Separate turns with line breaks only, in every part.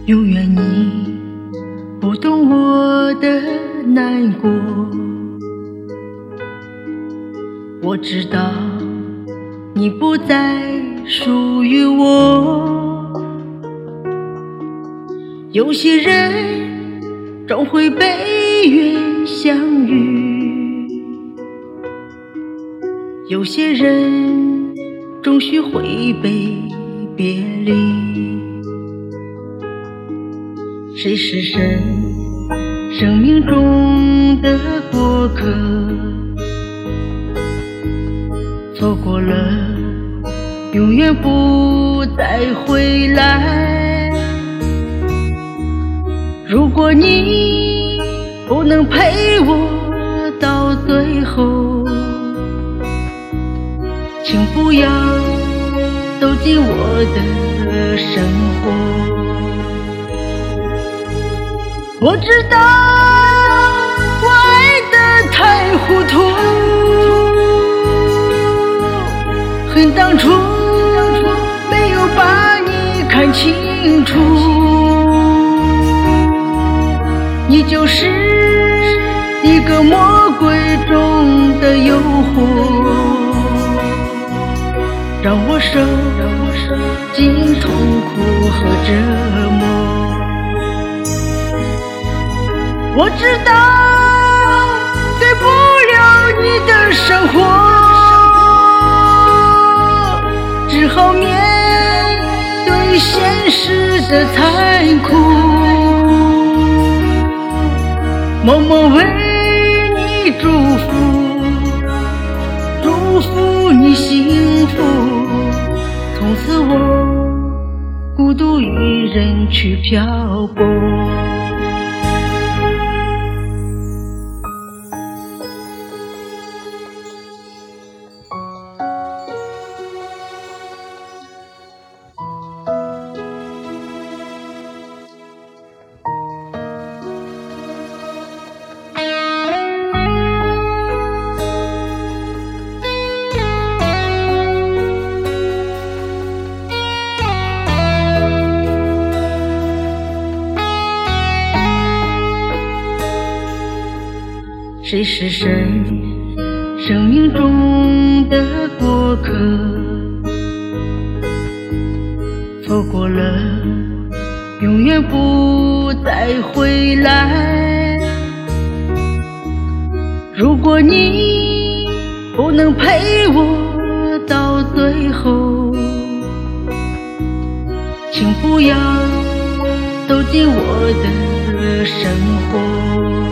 永远你不懂我的难过，我知道你不再属于我。有些人终会被缘相遇，有些人终须会被别离。谁是生命中的过客，错过了永远不再回来。如果你不能陪我到最后，请不要走进我的生活。我知道我爱得太糊涂，恨当初没有把你看清楚。你就是一个魔鬼中的诱惑，让我受尽痛苦和折磨。我知道给不了你的生活，只好面对现实的残酷，默默为你祝福你幸福。从此我孤独一人去漂泊。谁是生命中的过客，错过了永远不再回来。如果你不能陪我到最后，请不要走进我的生活。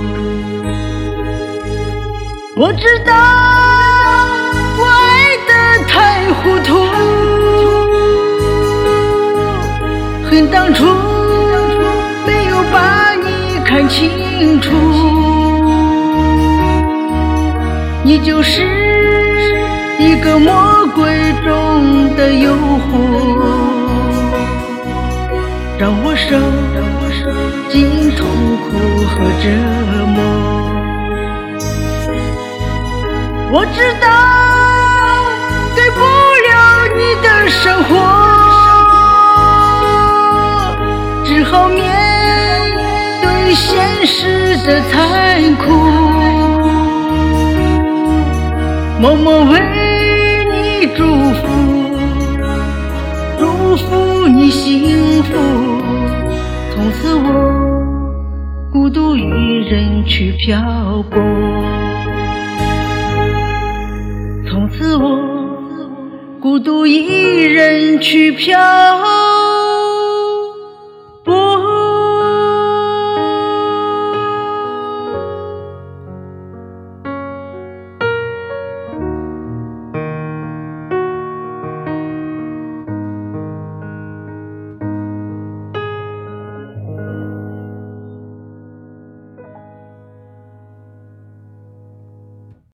我知道我爱得太糊涂，恨当初没有把你看清楚。你就是一个魔鬼中的诱惑，让我受尽痛苦和折磨。我知道给不了你的生活，只好面对现实的残酷，默默为你祝福你幸福。从此我孤独一人去漂泊，从此我孤独一人去漂泊。